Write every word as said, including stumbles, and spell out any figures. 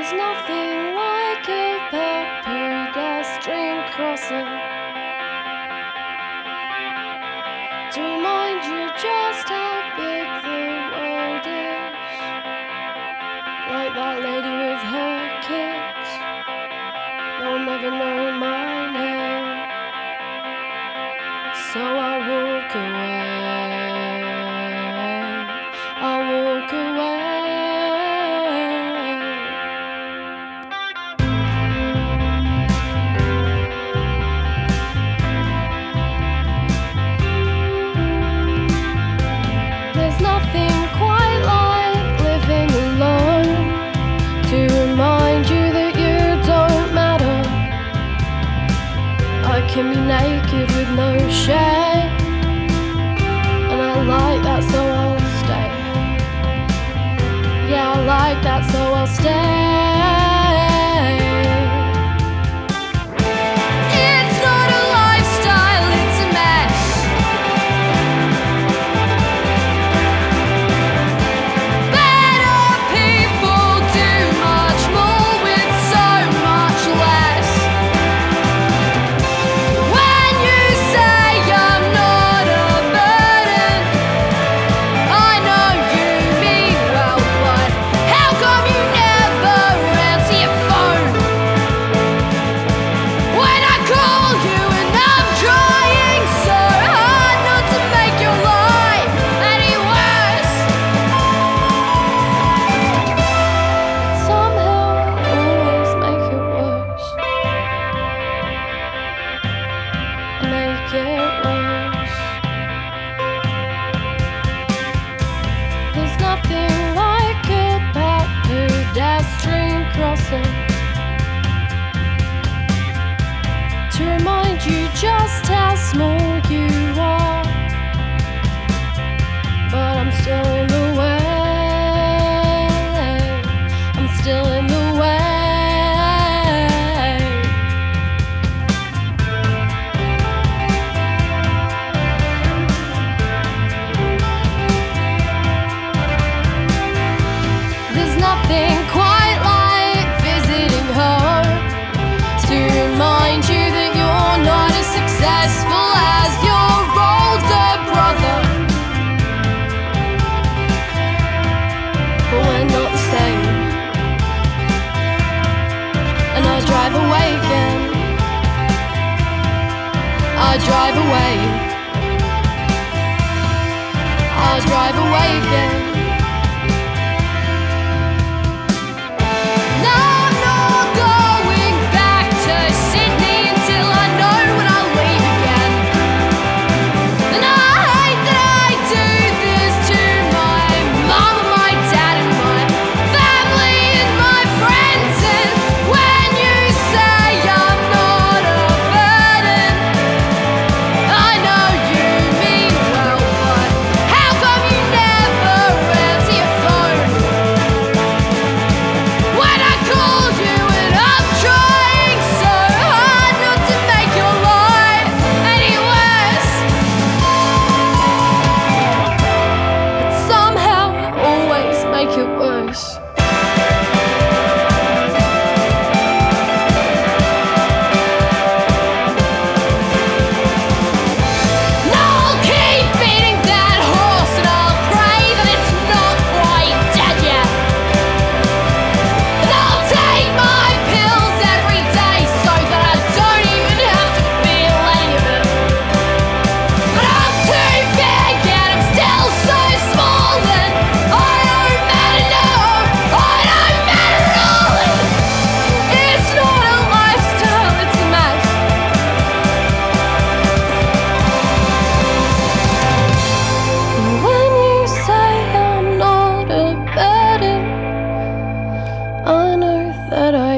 There's nothing like a pedestrian crossing to remind you just how big the world is. Like that lady with her kids, they'll never know my name, so I walk away, I walk away. There's nothing quite like living alone to remind you that you don't matter. I can be naked with no shame, and I like that, so I'll stay. Yeah, I like that, so I'll stay. It's not a lifestyle, it's a mess. Better people do much more with so much less. When you say I'm not a burden, I know you mean well, but how come you never answer your phone when I call you and I'm trying so hard not to make your life any worse? Somehow I always make it worse. I make it worse. There's nothing like a pedestrian crossing to remind you just how small you are, but I'm still in the way, I'm still in the way. There's nothing quite like visiting home to remind you that you're not as successful as your older brother. But we're not the same, and I drive away again, I drive away, I drive away again. No, I'm not going back to Sydney until I know when I'll leave again. And I hate that I do this to my mum and my dad and my family and my friends. And when you say I'm not a burden, I know you mean well, but how come you never answer your phone when I call you and I'm trying so hard not to make your life any worse? But somehow I always make it worse. No, I'll keep beating that horse and I'll pray that it's not quite dead yet. And I'll take my pills every day so that I don't even have to feel any of it. But I'm too big and I'm still so small that I don't matter, no, I don't matter at all. It's not a lifestyle, it's a mess. When you say I'm not a burden, I know that I